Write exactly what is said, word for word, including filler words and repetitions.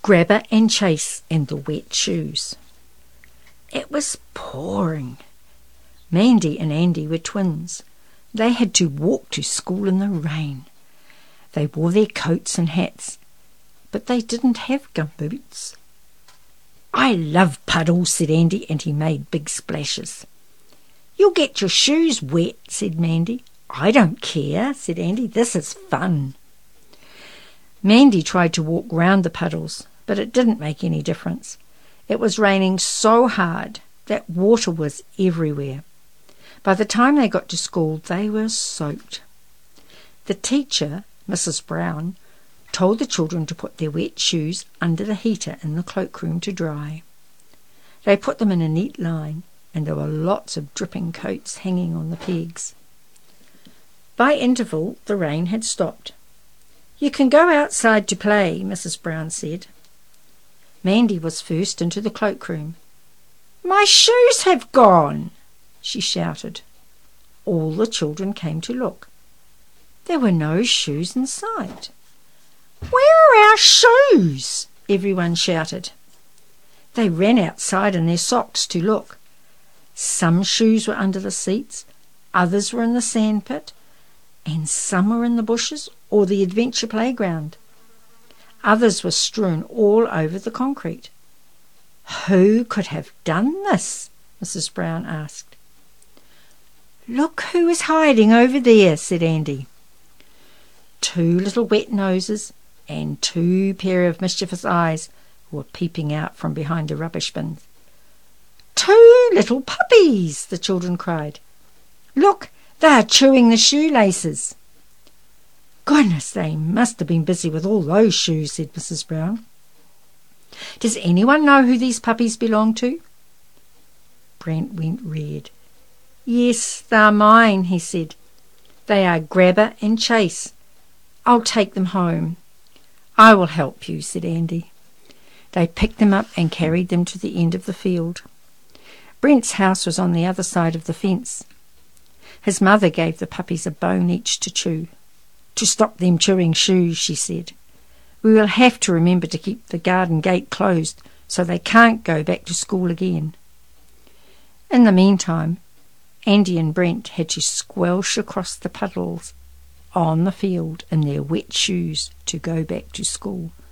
Grabber and Chase and the Wet Shoes. It was pouring. Mandy and Andy were twins. They had to walk to school in the rain. They wore their coats and hats, but they didn't have gumboots. "I love puddles," said Andy, and he made big splashes. "You'll get your shoes wet," said Mandy. "I don't care," said Andy. "This is fun." Mandy tried to walk round the puddles, but it didn't make any difference. It was raining so hard that water was everywhere. By the time they got to school, they were soaked. The teacher, Missus Brown, told the children to put their wet shoes under the heater in the cloakroom to dry. They put them in a neat line, and there were lots of dripping coats hanging on the pegs. By interval, the rain had stopped. "You can go outside to play," Missus Brown said. Mandy was first into the cloakroom. "My shoes have gone!" she shouted. All the children came to look. There were no shoes in sight. "Where are our shoes?" everyone shouted. They ran outside in their socks to look. Some shoes were under the seats, others were in the sandpit, and some were in the bushes or the adventure playground. Others were strewn all over the concrete. "Who could have done this?" Missus Brown asked. "Look who is hiding over there," said Andy. Two little wet noses and two pair of mischievous eyes were peeping out from behind a rubbish bin. "Two little puppies!" the children cried. "Look, they are chewing the shoelaces." "Goodness, they must have been busy with all those shoes," said Missus Brown. "Does anyone know who these puppies belong to?" Brent went red. "Yes, they are mine," he said. "They are Grabber and Chase. I'll take them home." "I will help you," said Andy. They picked them up and carried them to the end of the field. Brent's house was on the other side of the fence. His mother gave the puppies a bone each to chew. "To stop them chewing shoes," she said. "We will have to remember to keep the garden gate closed so they can't go back to school again." In the meantime, Andy and Brent had to squelch across the puddles on the field in their wet shoes to go back to school.